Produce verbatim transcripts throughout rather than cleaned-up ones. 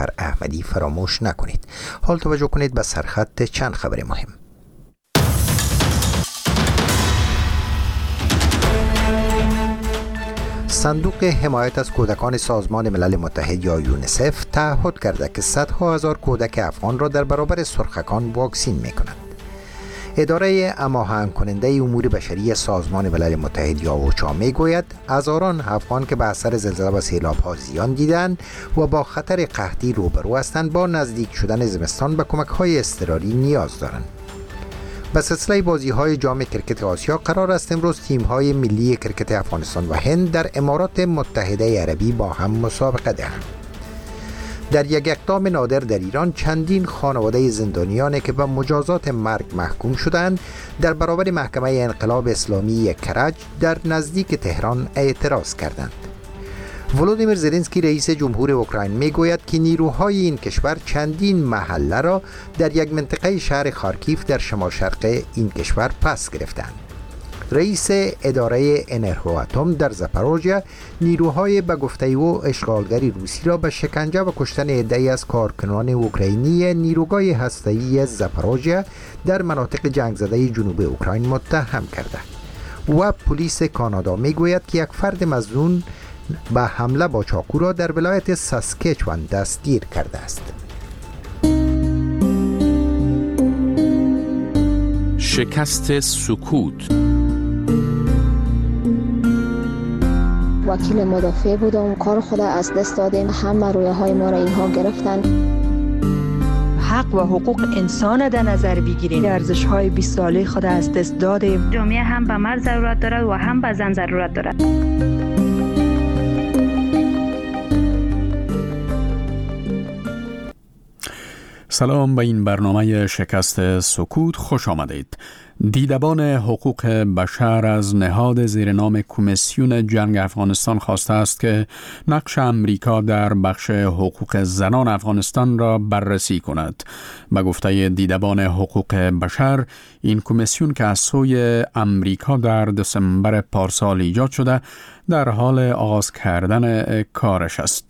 احمدی فراموش نکنید. حال توجه کنید به سرخط چند خبر مهم. صندوق حمایت از کودکان سازمان ملل متحد یا یونیسف تعهد کرده که صدها هزار کودک افغان را در برابر سرخکان واکسین می‌کند. اداره هماهنگ کننده امور بشری سازمان ملل متحد یا اوچا میگوید هزاران افغان که به اثر زلزله و سیلاب‌ها زیان دیدند و با خطر قحطی روبرو هستند با نزدیک شدن زمستان به کمک‌های اضطراری نیاز دارند. به سلسله بازی‌های جام کرکت آسیا قرار است امروز تیم‌های ملی کرکت افغانستان و هند در امارات متحده عربی با هم مسابقه دهند. در یک اقدام نادر در ایران چندین خانواده زندانیانی که به مجازات مرگ محکوم شدند در برابر محکمه انقلاب اسلامی کرج در نزدیک تهران اعتراض کردند. ولودیمیر زلنسکی رئیس جمهور اوکراین میگوید که نیروهای این کشور چندین محله را در یک منطقه شهر خارکیف در شمال شرق این کشور پس گرفتند. رئیس اداره انرژواتم در زاپاروژیا نیروهای به گفته او اشغالگری روسی را به شکنجه و کشتن عده‌ای از کارکنان اوکراینی نیروگاه هسته‌ای زاپاروژیا در مناطق جنگ زده جنوب اوکراین متهم کرده و پلیس کانادا میگوید که یک فرد مظنون به حمله با چاقو را در ولایت ساسکچوان دستگیر کرده است. شکست سکوت. وکیل مدافع بودم، کار خود از دست دادیم، همه رویه های ما را اینها گرفتن. حق و حقوق انسان در نظر بگیریم. ارزش های بیست ساله خود از دست دادیم. جامعه هم به مرد ضرورت دارد و هم به زن ضرورت دارد. سلام به این برنامه شکست سکوت خوش آمدید. دیدبان حقوق بشر از نهاد زیر نام کمیسیون جنگ افغانستان خواسته است که نقش امریکا در بخش حقوق زنان افغانستان را بررسی کند. به گفته دیدبان حقوق بشر، این کمیسیون که از سوی امریکا در دسامبر پارسال ایجاد شده در حال آغاز کردن کارش است.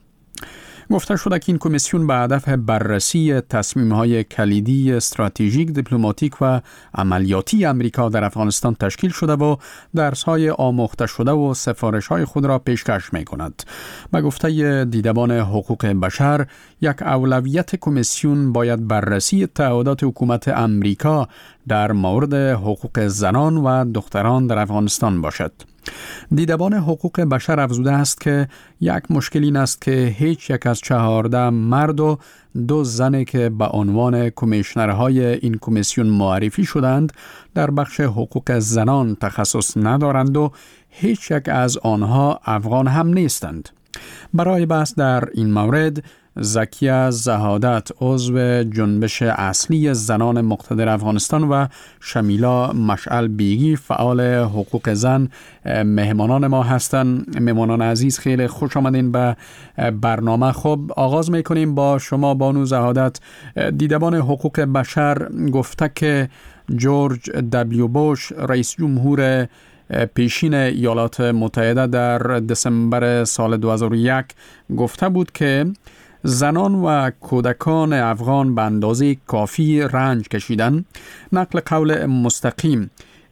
گفته شده که این کمیسیون به هدف بررسی تصمیم‌های کلیدی استراتژیک، دیپلماتیک و عملیاتی امریکا در افغانستان تشکیل شده و درس‌های آموخته شده و سفارش‌های خود را پیشکش می‌کند. به گفته دیدبان حقوق بشر، یک اولویت کمیسیون باید بررسی تعهدات حکومت امریکا در مورد حقوق زنان و دختران در افغانستان باشد. دیدبان حقوق بشر افزوده است که یک مشکل این است که هیچ یک از چهارده مرد و دو زنی که به عنوان کمیشنرهای این کمیسیون معرفی شدند در بخش حقوق زنان تخصص ندارند و هیچ یک از آنها افغان هم نیستند. برای بحث در این مورد زکیه زهادت عضو جنبش اصلی زنان مقتدر افغانستان و شمیلا مشعل بیگی فعال حقوق زن مهمانان ما هستند. مهمانان عزیز خیلی خوش آمدین به برنامه. خب آغاز میکنیم با شما بانو زهادت. دیدبان حقوق بشر گفته که جورج دبلیو بوش رئیس جمهور پیشین ایالات متحده در دسامبر سال دو هزار و یک گفته بود که زنان و کودکان افغان به اندازه کافی رنج کشیدن. نقل قول مستقیم: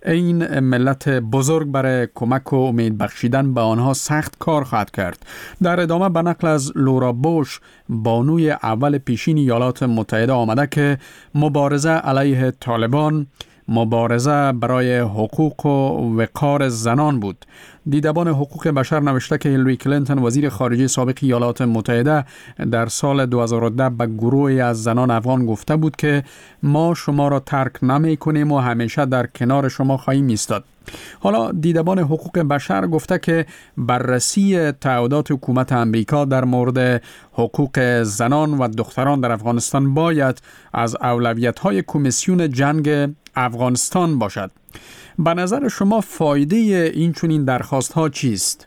این ملت بزرگ برای کمک و امید بخشیدن به آنها سخت کار خواهد کرد. در ادامه به نقل از لورا بوش بانوی اول پیشین ایالات متحده آمده که مبارزه علیه طالبان مبارزه برای حقوق و وقار زنان بود. دیدبان حقوق بشر نوشته که هیلاری کلینتون وزیر خارجه سابق ایالات متحده در سال دو هزار و ده به گروهی از زنان افغان گفته بود که ما شما را ترک نمی کنیم و همیشه در کنار شما خواهیم ایستاد. حالا دیدبان حقوق بشر گفته که بررسی تعهدات حکومت امریکا در مورد حقوق زنان و دختران در افغانستان باید از اولویت‌های کمیسیون جنگ افغانستان باشد. به نظر شما فایده این چنین درخواست‌ها چیست؟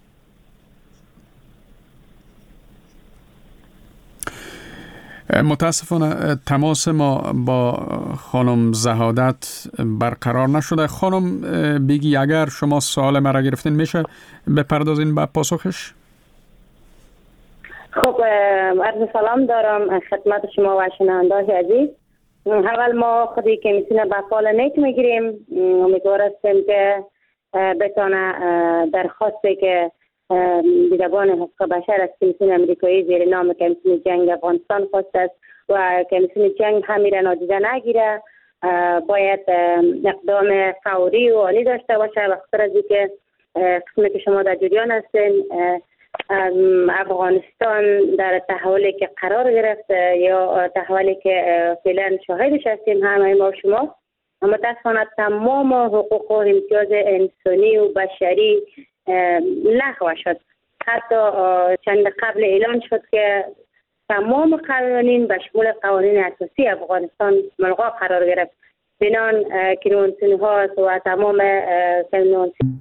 متاسفانه تماس ما با خانم زهادت برقرار نشده. خانم بگی اگر شما سوال مرا گرفتین میشه بپردازین به پاسخش؟ خب عرض سلام دارم خدمت شما و شنوندگان عزیز. اول ما خودی کمیسیون بقال نیک میگیریم، امیدوار هستیم که بتانه درخواستی که دیدبان حقوق بشر از کمیسیون امریکایی زیر نام کمیسیون جنگ افغانستان خواسته است و کمیسیون جنگ همیره نادیده نگیره، باید اقدام فوری و عالی داشته باشه. بخاطر از اینکه قسمی که شما در جریان هستین، افغانستان در تحولی که قرار گرفت یا تحولی که فعلا شاهدش هستیم همه ما شما، متاسفانه تمام حقوق و امتیاز انسانی و بشری لغو شد. حتی چند قبل اعلان شد که تمام قوانین به شمول قوانین اساسی افغانستان ملغا قرار گرفت. بنان کنوانسیون ها و تمام کنوانسیون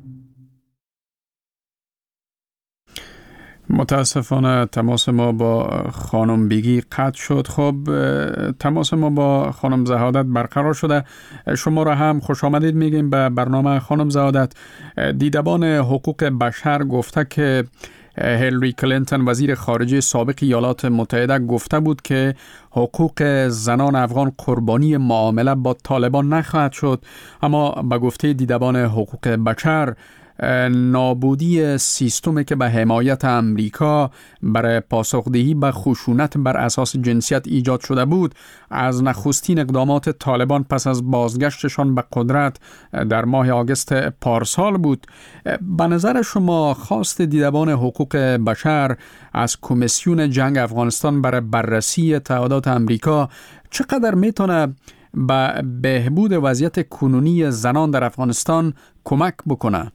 متاسفانه تماس ما با خانم بیگی قطع شد. خب تماس ما با خانم زهادت برقرار شده. شما را هم خوش آمدید میگیم به برنامه. خانم زهادت، دیدبان حقوق بشر گفته که هیلری کلینتون وزیر خارجه سابق ایالات متحده گفته بود که حقوق زنان افغان قربانی معامله با طالبان نخواهد شد، اما به گفته دیدبان حقوق بشر نابودی سیستمی که به حمایت امریکا برای پاسخدهی به خشونت بر اساس جنسیت ایجاد شده بود از نخستین اقدامات طالبان پس از بازگشتشان به قدرت در ماه آگوست پارسال بود. به نظر شما خواست دیدبان حقوق بشر از کمیسیون جنگ افغانستان برای بررسی تعهدات امریکا چقدر میتونه به بهبود وضعیت کنونی زنان در افغانستان کمک بکنه؟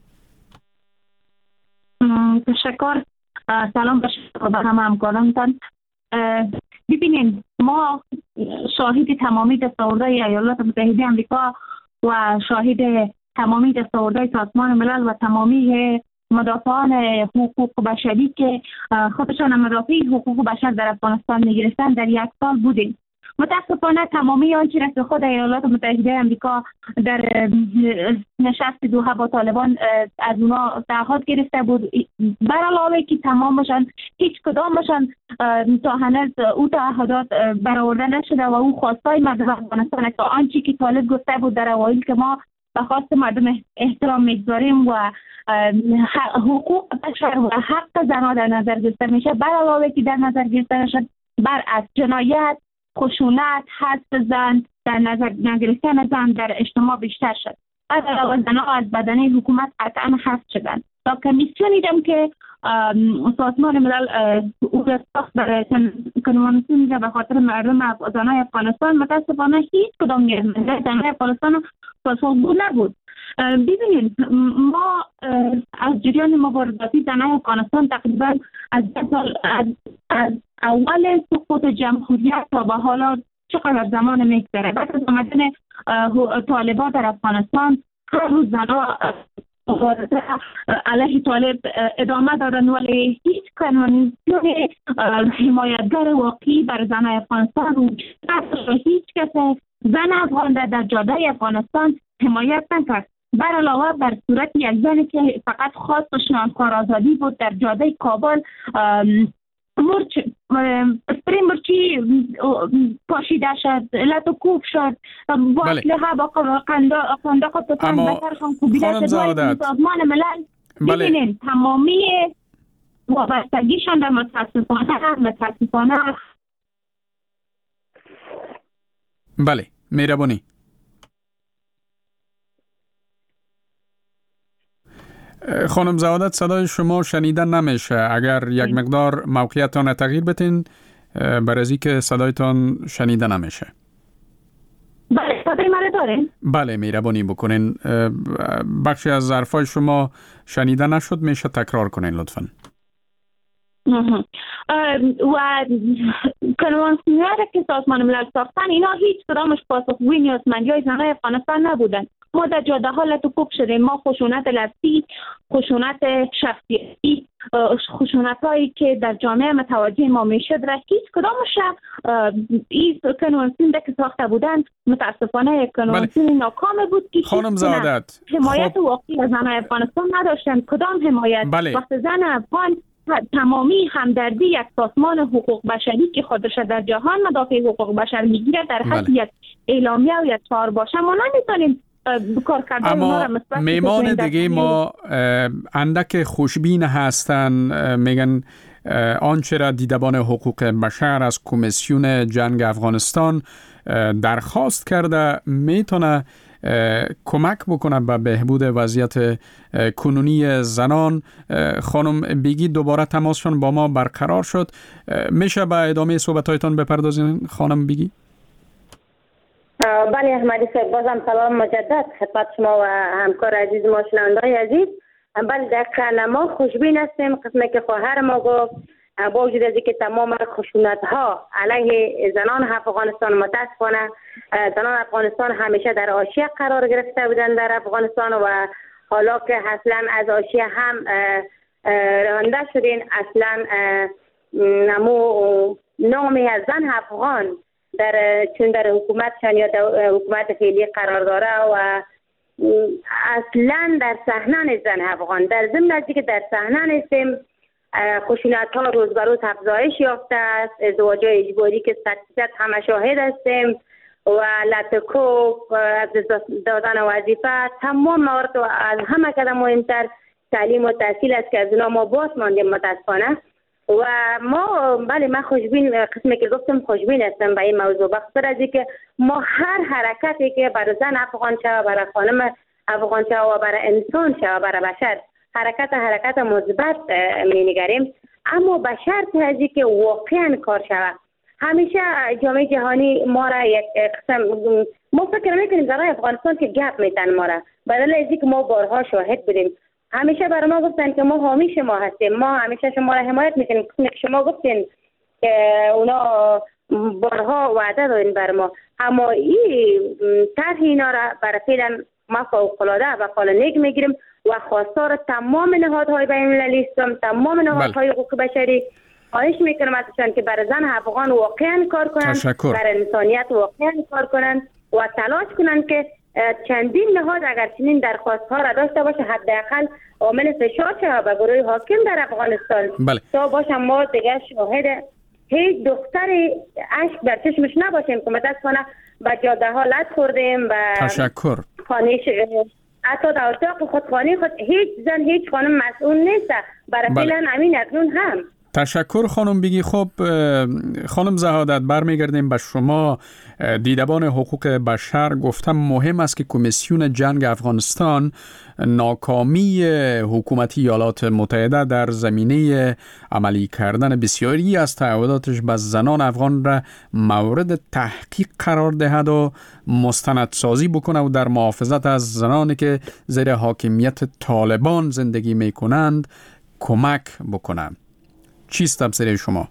تشکر. سلام به همه همکارانتان. ببینید، ما شاهد تمامی دستاوردهای ایالات متحده آمریکا و شاهد تمامی دستاوردهای سازمان ملل و تمامی مدافعان حقوق بشری که خودشان مدافع حقوق بشر در افغانستان میگرفتن در یک سال بودیم. متاسفانه تمامی آنچه را که خود ایالات متحده آمریکا در نشست دوحه با طالبان از اونا تعهد گرفته بود، بر علاوه که تمامشان هیچ کدامشان تا هنوز او تعهدات برآورده نشده و او خواستای مردم افغانستان که آنچه که طالب گفته بود در اوایل که ما به خواست مردم احترام میگذاریم و حقوق بشر و حق زنان در نظر گرفته میشه، بر علاوه که در نظر گرفته نشد بر از جنایت، خشونت، حذف زن، در نظر نگرفتن زن در اجتماع بیشتر شد. از علاوه زنها از بدنه حکومت قطعا حذف شدند. تا کمیسیونی دم که سازمان ملل او را ساخت برای کنوانسیونی را به خاطر مردم زنهای افغانستان، متاسفانه هیچ کدام نیازمند زنهای افغانستان پاسخگو نبود. ببینید، ما از جریان مبارزاتی زنهای افغانستان تقریبا از سال از, از اول سقوط جمهوریت تا به حالا چقدر زمان میگذره. بعد از آمدن طالبان در افغانستان هر روز زنها مبارزه علیه طالب ادامه دارن، ولی هیچ کنوانسیون حمایتگر واقعی بر زنهای افغانستان وجود نداشت. هیچ کس زن افغان در جاده افغانستان حمایت نکرد، بر علاوه بر صورت یک زنی که فقط خواستش نانکار آزادی بود در جاده کابل مرچ اسپری مرچی پاشیده شد، علت و کوب شد با اسلحه با قنداق و تفنگ بسرشان کوبیده شد. سازمان ملل ببینید تمامی وابستگیشان در متاسفانه متاسفانه بله مهربانی. خانم زهادت، صدای شما شنیدن نمیشه. اگر یک مقدار موقعیتان تغییر بتین برای از اینکه صدایتان شنیدن نمیشه. بله، صدای من دارین؟ بله، مهربانی بکنین. بخشی از حرفای شما شنیدن نشد، میشه تکرار کنین لطفاً. و کنوانسیونی که سازمان ملل ساختن، اینا هیچ کدامش پاسخگوی نیازمندی‌های زنهای افغانستان نبودن. ما در جاده ها لط و کوب شدیم. ما خشونت لفظی، خشونت شخصیتی، خشونت هایی که در جامعه متوجه ما میشد را هیچ کدامش این کنوانسیون که ساخته بودن متاسفانه یک کنوانسیون ناکام بود که خانم زهادت حمایت خب. واقعی از زنهای افغانستان نداشتن. کدام حمایت؟ بله. وقت زن افغان تمامی همدردی یک سازمان حقوق بشری که خودش در جهان مدافع حقوق بشر میگیره در حد یک اعلامیه و یک چهار باشه، ما نمیتونیم کار کردن. اما میمان دیگه ما اندک خوشبین هستن، میگن آنچه را دیدبان حقوق بشر از کمیسیون جنگ افغانستان درخواست کرده میتونه کمک بکنه به بهبود وضعیت کنونی زنان. خانم بیگی دوباره تماسشون با ما برقرار شد، میشه به ادامه صحبتایتان بپردازین خانم بیگی؟ بله احمدی صاحب، بازم سلام مجدد خدمت شما و همکار عزیز ما شنونده‌های عزیز. بله دقیقاً ما خوشبین هستیم. قسمی که خواهر ما گفت با وجود از اینکه تمام خشونت ها علیه زنان افغانستان، متاسفانه زنان افغانستان همیشه در حاشیه قرار گرفته بودن در افغانستان و حالا که اصلا از حاشیه هم رانده شدین، اصلا نمو نامی از زن افغان در چون در حکومتشان یا در حکومت فعلی قرار داره و اصلا در صحنه زن افغان در ضمن از اینکه در صحنه نیستیم، خشونت ها روز به روز افزایش یافته است. ازدواج اجباری که صد درصد همه شاهد هستیم و لطکوب، از دادن وظیفه، تمام موارد و از همه کده مهمتر تعلیم و تحصیل است که از اونا ما باز ماندیم متاسفانه. و ما بله من خوشبین، قسمی که گفتم خوشبین هستم به این موضوع، بخاطر از اینکه ما هر حرکتی که برای زن افغان شود، برای خانم افغان شود و برای انسان شود، برای بشر حرکت حرکت مثبت می‌نگریم، اما به شرط از اینکه واقعا کار شود. همیشه جامعه جهانی ما را یک قسم ما فکر می‌کنیم در افغانستان که گپ میتن ما را، بدل از اینکه ما بارها شاهد بودیم. همیشه برای ما گفتن که ما حامی شما هستیم، ما همیشه شما را حمایت میکنیم. که شما گفتین که اونا بارها وعده دادن بر ما، اما این طرح اینا را برای فعلا ما فوق‌العاده و قالنیک میگیریم و خواستار تمام نهادهای بین المللی هستم، تمام نهادهای حقوق بشری خواهش میکنم ازشان که برای زن افغان واقعا کار کنن، برای انسانیت واقعا کار کنن و تلاش کنن که چندین نهاد اگر چنین درخواست ها را داشته باشه، حداقل عامل فشار شود به گروه حاکم در افغانستان. بله. تا باشم ما دیگه شاهد هیچ دختری اشک در چشمش نباشیم که متاسفانه به جاده ها لط خوردیم و تشکر خانه حتی در اتاق خود خانه خود هیچ زن هیچ خانم مسئول نیست برای بله. فعلا امین اکنون هم. تشکر خانم بیگی. خب خانم زهادت برمیگردیم به شما. دیدبان حقوق بشر گفتم مهم است که کمیسیون جنگ افغانستان ناکامی حکومت ایالات متحده در زمینه عملی کردن بسیاری از تعهداتش به زنان افغان را مورد تحقیق قرار دهد و مستندسازی بکنه و در محافظت از زنانی که زیر حاکمیت طالبان زندگی می کنند کمک بکنه. چیست تبصره شما؟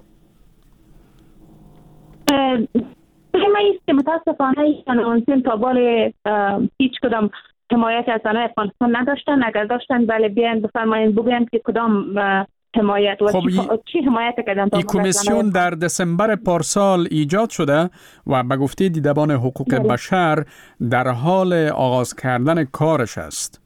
ما ایست که متاسفانه شنوانسین تا بال هیچ کدام حمایت از زنان افغانستان نداشتن. اگر داشتن بله بیان بفرمایین بگوین که کدام حمایت و خب چی, چی حمایت کردن. این کمیسیون در دسامبر پارسال ایجاد شده و به گفته دیدبان حقوق بله. بشر در حال آغاز کردن کارش است.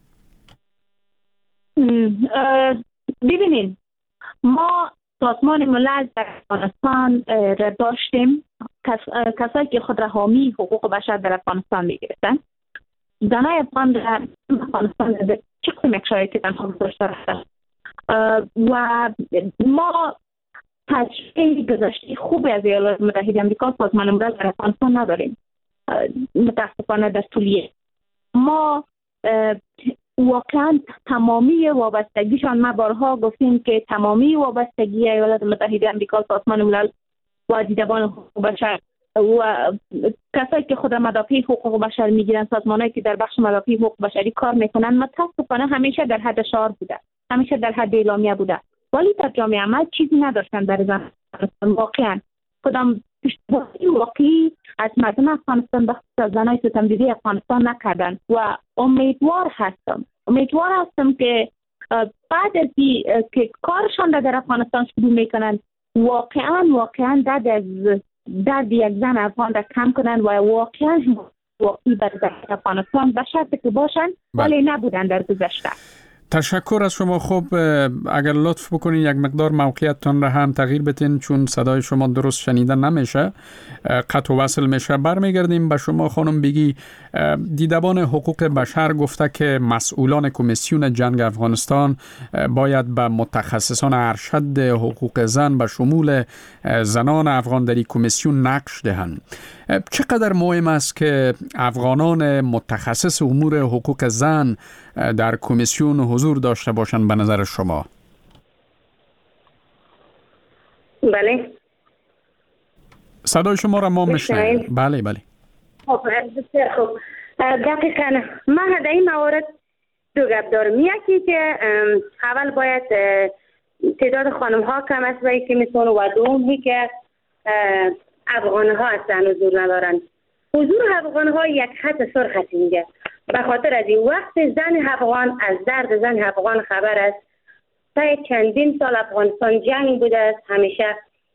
ببینید ما سازمان ملل در افغانستان را داشتیم، کس، کسایی که خود را حامی حقوق بشر در افغانستان می‌گرفتن. زنای افغان در افغانستان به چه قسم شرایطی تنها گذاشته رفتن و ما تجربه گذشته خوبی از ایالات متحده آمریکا سازمان ملل در افغانستان نداریم. متاسفانه در طولیه ما واقعا تمامی وابستگیشان، ما بارها گفتیم که تمامی وابستگی ایالات متحده آمریکا سازمان ملل و دیدبان حقوق بشر و کسایی که خود مدافع حقوق بشر میگیرن، سازمانایی که در بخش مدافع حقوق بشری کار میکنن، متاسفانه همیشه در حد شعار بوده، همیشه در حد اعلامیه بوده، ولی در جامعه عمل چیزی نداشتن برای زنان. واقعا کدام پشتیبانی واقعی از مردم افغانستان بخصوص زنای ستمدیدی افغانستان نکردن و امیدوار هستم امیدوار هستم که بعد از که کارشان در افغانستان شروع میکنن واقعا واقعا درد از درد یک زن افغان را کم کنن و واقعا واقعی برای افغانستان به شرطی که باشن ولی نبودن در گذشته. تشکر از شما. خوب اگر لطف بکنین یک مقدار موقعیتتان را هم تغییر بدین، چون صدای شما درست شنیده نمیشه، قطع و وصل میشه. برمیگردیم به شما خانم. بگی دیدبان حقوق بشر گفته که مسئولان کمیسیون جنگ افغانستان باید به متخصصان ارشد حقوق زن به شمول زنان افغان در این کمیسیون نقش دهند. چقدر مهم است که افغانان متخصص امور حقوق زن در کمیسیون حضور داشته باشند به نظر شما؟ بله، صدای شما را ما میشنویم. بله بله. خب خب دقیقاً من در این موارد دو گپ دارم. یکی که اول باید تعداد خانم ها کم است و یکی میتون، و دومی که افغان ها اصلا حضور ندارن. حضور افغان ها یک خط سرخ است اینجا، به خاطر از این وقت زن افغان از درد زن افغان خبر است. تا چندین سال افغانستان جنگ بوده است، همیشه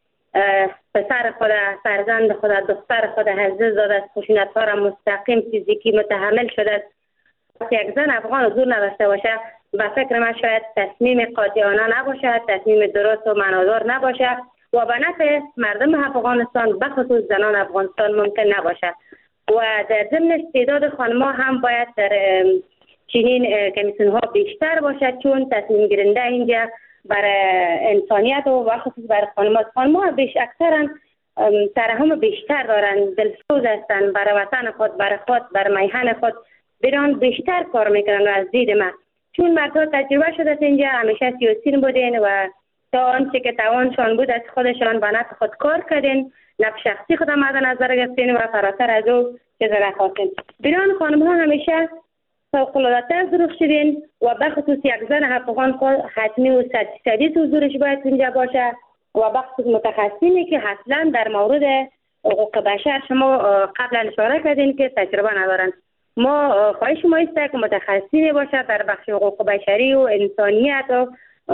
پسر خود، فرزند خود، دختر خود از دست داده است، خشونت ها را مستقیم فیزیکی متحمل شده است. یک زن افغان حضور نداشته باشه، به فکر من شاید تصمیم قاطعانه نباشه، تصمیم درست و معنادار نباشه و به نفع مردم افغانستان به خصوص زنان افغانستان ممکن نباشه. و در ضمن تعداد خانم‌ها هم باید در چنین کمیسیون ها بیشتر باشد، چون تصمیم گیرنده اینجا برای انسانیت و به خصوص برای خانم‌ها خانم‌ها بیش اکثرا ترحم بیشتر دارن، دلسوز هستن، برای وطن خود، برای خود، برای میهن خود بران بیشتر کار میکنن. و از دید من چون مردها تجربه شده اینجا همیشه سیاسین بودین و تا آنچه که توانشان بود از خودشان به نفع خود کار کردین، نفع شخصی خود مد نظر گرفتین و فراتر از او چیز نخواستین. بران خانم ها همیشه فوق‌العاده ظروف شدین و به خصوص یک زن افغان خود حتمی و صدی حضورش باید اینجا باشه و به خصوص متخصصینی که اصلا در مورد حقوق بشر شما قبلا اشاره کردین که تجربه ندارن. ما خواهش ما است که متخصصینی باشه در بخش حقوق بشری و انسانیت و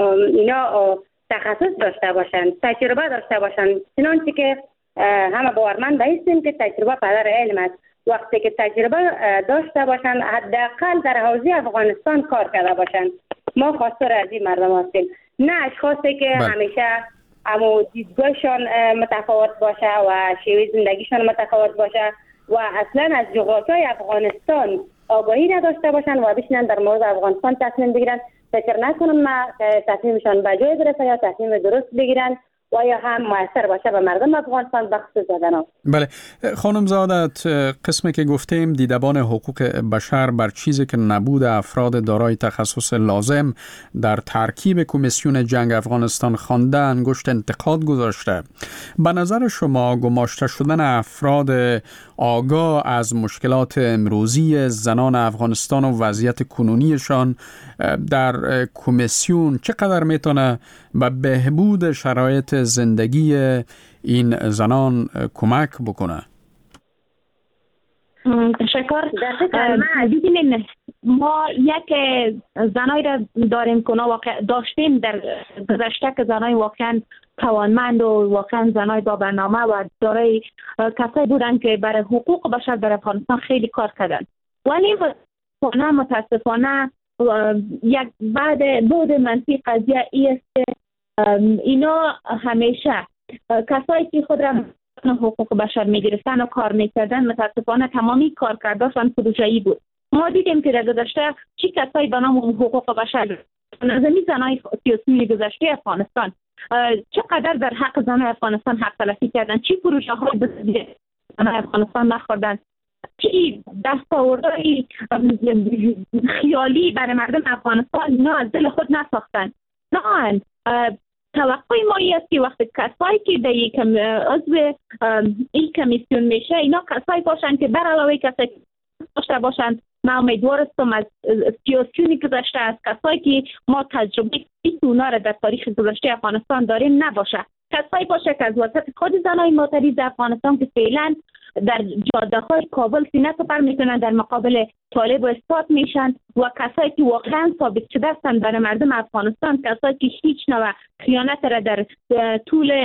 اینا تخصص داشته باشن، تجربه داشته باشن، چنانچه که همه باورمند بایستیم که تجربه پدر علم است. وقتی که تجربه داشته باشن حداقل در حوزه افغانستان کار کرده باشن. ما خواستار از این مردم هستیم، نه اشخاصی که بله. همیشه اما دیدگاهشان متفاوت باشه و شیوه زندگیشان متفاوت باشه و اصلا از جغرافیای افغانستان آگاهی نداشته باشن و بشینن در مورد افغانستان تصمیم بگیرن. فکر نکنم ما تصمیمشان به جای برسه یا تصمیم درست بگیرن و یا هم موثر باشه به مردم افغانستان بخصوص زدن. بله خانم زادت، قسمی که گفتیم دیدبان حقوق بشر بر چیزی که نبود افراد دارای تخصص لازم در ترکیب کمیسیون جنگ افغانستان خوانده انگشت انتقاد گذاشته. به نظر شما گماشته شدن افراد آگاه از مشکلات امروزی زنان افغانستان و وضعیت کنونیشان در کمیسیون چقدر میتونه به بهبود شرایط زندگی این زنان کمک بکنه؟ تشکر. دیدیم ما یک زنایی را داریم که واقع داشتیم در گذشته که زنای واقعا توانمند و واقعا زنای با برنامه و دارای کسایی بودن که برای حقوق بشر در افغانستان خیلی کار کردن، ولی متاسفانه متاسفانه یک بعد بود منفی قضیه ای است که اینا همیشه کسایی که خود را حقوق بشر میگرفتن و کار میکردن متاسفانه تمامی کارکردشان پروژه‌ای بود. ما دیدیم که در گذشته چی کسایی به نام حقوق بشر نظامی زنای سیاسی گذشته افغانستان چقدر در حق زنای افغانستان حق تلفی کردن، چی پروژه های بزرگی زنای افغانستان نخوردن، چی دستاوردهای خیالی برای مردم افغانستان اینا از دل خود نساختن. نه توقع ما است که وقتی کسایی که در یک عضو این کمیسیون میشه اینا کسایی باشن که بر علاوه کسایی داشته باشن. ما امیدوار هستم از سیاسیونی گذشته از کسایی که ما تجربه اونا را در تاریخ گذشته افغانستان داریم نباشه، کسایی باشه که از وسط خود زنای معترض افغانستان که فعلا در جاده های کابل سینه سپر میکنن در مقابل طالب و اثبات میشن و کسایی که واقعا ثابت شده هستند برای مردم افغانستان، کسایی که هیچ نوع خیانت را در طول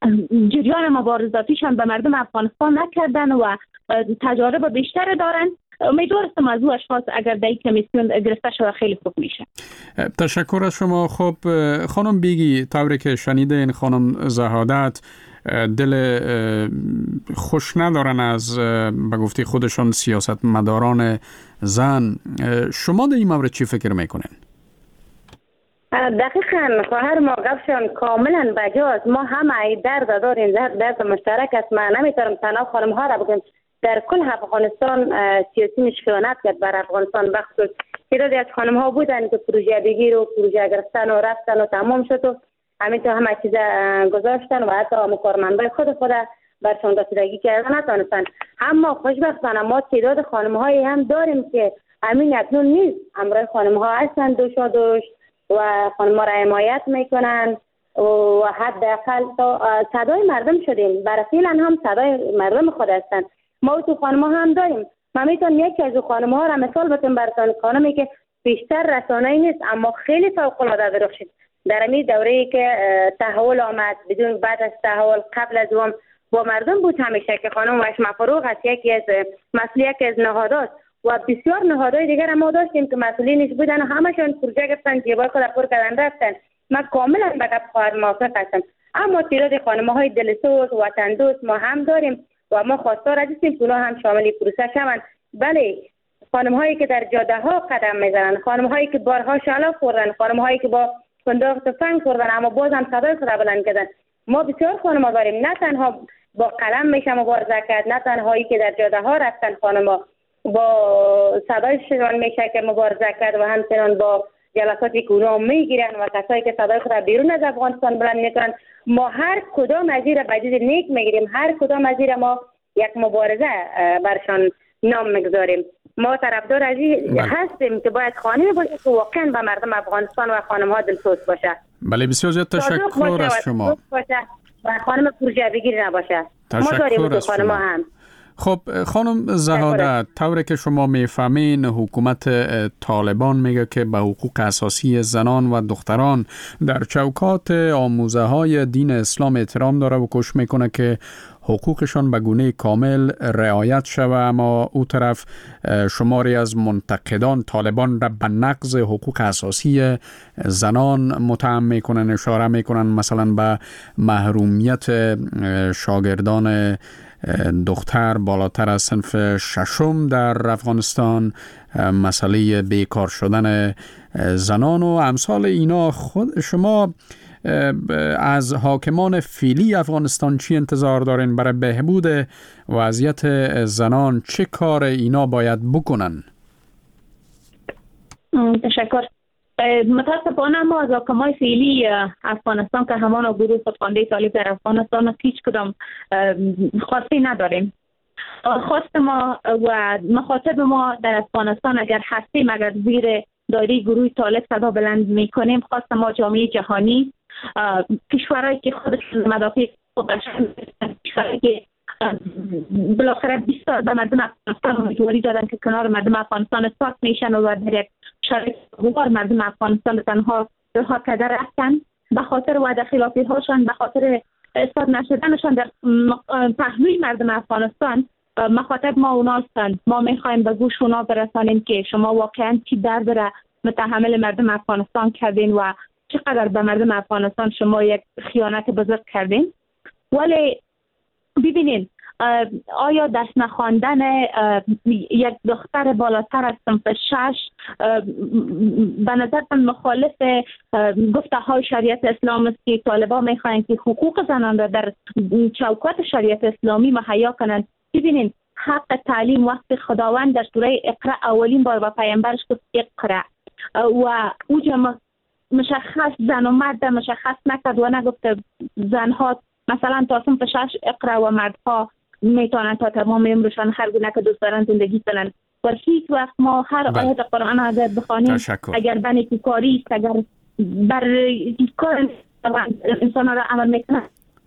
جریان مبارزاتیشان به مردم افغانستان نکردن و تجارب بیشتر دارن. امیدوار هستم از او اشخاص اگر در این کمیسیون گرفته شود خیلی خوب میشه. تشکر از شما. خب خانم بیگی، طوری که شنیدین خانم زهادت دل خوش ندارن از به گفته خودشان سیاست مداران زن، شما در این مورد چی فکر میکنین؟ دقیقاً خواهر ما گفتن کاملا بجاست. ما همه درد داریم، درد مشترک است. من نمیتونم تنها خانم ها را بگم. در کل افغانستان سیاسی مشکلات کرد بر افغانستان. بخصوص تعدادی از خانم ها بودن که پروژه بگیر و پروژه گرفتن و رفتن و تمام شد و همینطور همه چیز گذاشتن و حتی کارمندای خود خود برشان رسیدگی کردن نتونستن. اما خوشبختانه ما تعداد خانم هایی هم داریم که همین اکنون نیست. امروز خانم ها هستن دوشا دوش و خانم ها را حمایت میکنن و حداقل صدای مردم شدیم. برای فعلا هم صدای مردم خود هستن. ما تو خانم ها هم داریم. من میتونم یکی از خانم ها را مثال بتونم براتون. خانمی که بیشتر رسانه‌ای نیست اما خیلی فوق العاده درخشید در این دوره‌ای که تحول آمد، بدون بعد از تحول قبل از اون با مردم بود همیشه، که خانم وشما فروغ است، یکی از مسئولیت از نهادات و بسیار نهادهای دیگر ما داشتیم که مسئولینش بودن و همشون پروژه گرفتن، جیبای خود پر کردن رفتن. من کاملا به گپ خواهر موافق هستم. اما تعداد خانم‌های دلسوز و وطن دوست ما هم داریم و ما خواستار هستیم که اونها هم شامل پروسه شوند. بله، خانم‌هایی که در جاده‌ها قدم می‌زنن، خانم‌هایی که بارها شعله خوردن، خانم‌هایی که با فندق تفنگ خوردن اما باز هم صدای خود بلند کردن. ما بسیار خانم‌ها داریم، نه تنها با قلم میشه مبارزه کرد، نه تنهایی که در جاده‌ها رفتن خانم‌ها با صدایشان میشه که مبارزه کرد و همچنان با جلساتی که اونها میگیرن و کسایی که صدای خود بیرون از افغانستان بلند میکنن. ما هر کدام از این به دید نیک میگیریم، هر کدام از این ما یک مبارزه برشان نام میگذاریم. ما طرفدار از این هستیم که باید خانمی باشه که واقعا به مردم افغانستان و خانم ها دلسوز باشه. بله، بسیار زیاد تشکر از شما. و خانم پروژه بگیر نباشه. ما داریم که خانم هم. خب خانم زهادت، طوری که شما میفهمین حکومت طالبان میگه که به حقوق اساسی زنان و دختران در چوکات آموزه های دین اسلام احترام داره و کوشش میکنه که حقوقشان به گونه کامل رعایت شود، اما او طرف شماری از منتقدان طالبان را به نقض حقوق اساسی زنان متهم میکنن، اشاره میکنن مثلا به محرومیت شاگردان دختر بالاتر از صنف ششم در افغانستان، مسئله بیکار شدن زنان و امثال اینا. خود شما از حاکمان فعلی افغانستان چی انتظار دارین برای بهبود وضعیت زنان؟ چه کار اینا باید بکنن؟ تشکر. متاسفانه ما از حاکمان فعلی افغانستان که همان گروه خودخوانده طالب در افغانستان هیچ کدام خواستی نداریم. خواست ما و مخاطب ما در افغانستان اگر هستیم، اگر زیر دایره گروه طالب صدا بلند میکنیم، خواست ما جامعه جهانی، کشورهایی که خودشون مدافع خودشون، کشورهایی که بالاخره بیست سال به مردم افغانستان امیدواری دادن که کنار مردم افغانستان ساکت میشن و در یک شرایط خوار مردم افغانستان تنها رها کرده رفتن، به خاطر وعده خلافی هاشان، به خاطر اثبات نشدنشان در پهلوی مردم افغانستان، مخاطب ما اونا هستند. ما میخوایم به گوش اونا برسانیم که شما واقعا چی درد را متحمل مردم افغانستان کردین و چقدر به مردم افغانستان شما یک خیانت بزرگ کردین. ولی ببینین، آیا دست نخواندن یک دختر بالاتر از صنف شش به نظر من مخالف گفته های شریعت اسلام است که طالبان میخواین که حقوق زنان را در چوکات شریعت اسلامی مهیا کنند؟ ببینین، حق تعلیم وقت خداوند در سوره اقرا اولین بار با پیامبرش گفت اقرا و اوجا مشخص زن و مرد مشخص نکرد و نگفت زنها مثلا تا صنف شش اقرا و مردها میتونن تا تمام عمرشان هر گونه که دوست دارن زندگی کنن. و هیچ وقت ما هر آیت قرآن اگر بخوانیم، اگر به نیکوکاری است، اگر بر کار انسان را عمل میکنن،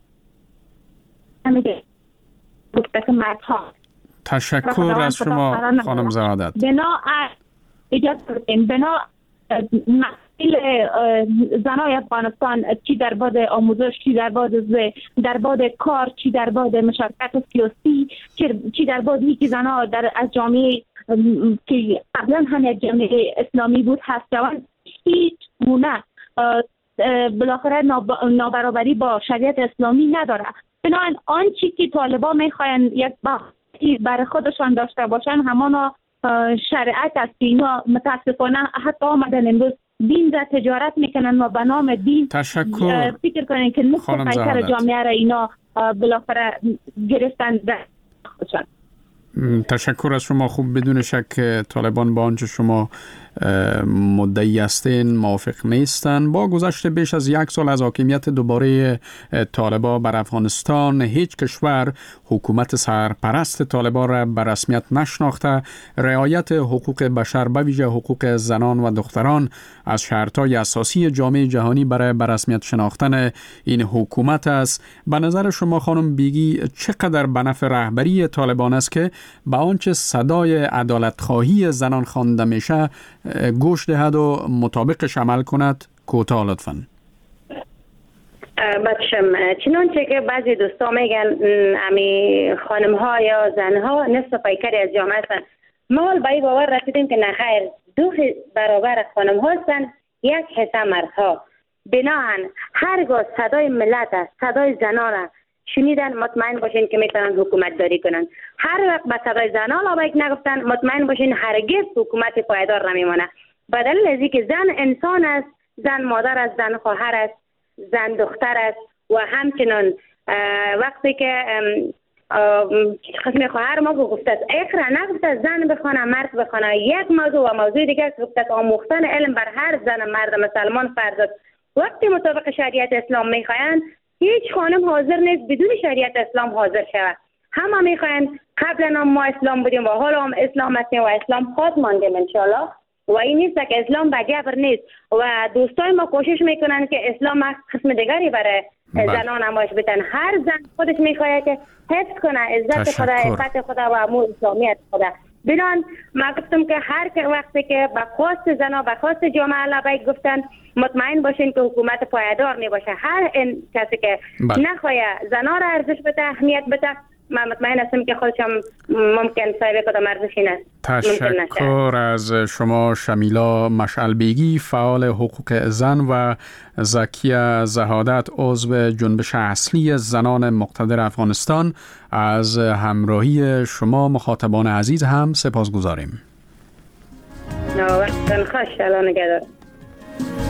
نمیگه گفته که مردها. تشکر از شما خانم زهادت. بنا اجازه بدین، بنا مسئول زنای افغانستان، چی در باد آموزش، چی در باد در باد کار، چی در باد مشارکت سیاسی، چی در باد که زنها در از جامعه که قبلا هم یک جامعه اسلامی بود هست جوان هیچ گونه بالاخره نابرابری با شریعت اسلامی نداره. بنابراین آنچه که طالبان میخواین یک بحثی برای خودشان داشته باشن همان شریعت است که اینا متاسفانه حتی آمدن امروز دین را تجارت میکنن و به نام دین تشکر فکر کنن که نصف پیکر جامعه را اینا بالاخره گرفتن در خودشان. تشکر از شما. خوب بدون شک طالبان با آنچه شما مدعی هستین موافق نیستن. با گذشت بیش از یک سال از حاکمیت دوباره طالبان بر افغانستان، هیچ کشور حکومت سرپرست طالبان را به رسمیت نشناخته. رعایت حقوق بشر به ویژه حقوق زنان و دختران از شرطهای اساسی جامعه جهانی برای به رسمیت شناختن این حکومت است. به نظر شما خانم بیگی چقدر به نفع رهبری طالبان است که به آنچه صدای عدالت خواهی زنان خوانده میشه گوش دهد و مطابقش عمل کند؟ کوتاه لطفاً. بچم چنانچه که بعضی دوستا میگن امی خانم ها یا زن ها نصف پیکری از جامعه هستن، ما حال به این باور رسیدیم که نخیر، دو برابر خانم ها هستن، یک حصه مرد ها. بناهن هرگاه صدای ملت است، صدای زنان شنیدن، مطمئن باشین که میتونن حکومت داری کنن. هر وقت به صدای زنان لابیک نگفتن، مطمئن باشین هرگز حکومت پایدار نمیمونه. به دلیل از اینکه زن انسان است، زن مادر است، زن خواهر است، زن دختر است و همچنان وقتی که خصم خواهر ما گفته است اقرا نگفته زن بخونه مرد بخونه. یک موضوع و موضوع دیگر گفته است آموختن علم بر هر زن مرد مسلمان فرض است. وقتی مطابق شریعت اسلام میخواین هیچ خانم حاضر نیست بدون شریعت اسلام حاضر شود. همه میخواین قبلا ما اسلام بودیم و حالا هم اسلام هستیم و اسلام خود ماندیم انشالله. و این نیست که اسلام به جبر نیست و دوستای ما کوشش میکنن که اسلام قسم دیگری برای زنان نمایش بدن. هر زن خودش میخواد که حفظ کنه عزت خدا، عفت خدا و امور اسلامیت خدا. بنان ما گفتم که هر وقتی که به خواست زنا به خواست جامعه لبیک گفتن، مطمئن باشین که حکومت پایدار نباشه. هر این کسی که نخواهی زنا را ارزش بده، اهمیت بده، من مطمئن هستم که خودشم ممکن صاحب کدام ارزشی است. تشکر از شما شمیلا مشعل بیگی، فعال حقوق زن، و زکیه زهادت، عضو جنبش اصلی زنان مقتدر افغانستان. از همراهی شما مخاطبان عزیز هم سپاسگزاریم. نه وقتاً خوش. الله نگهدار.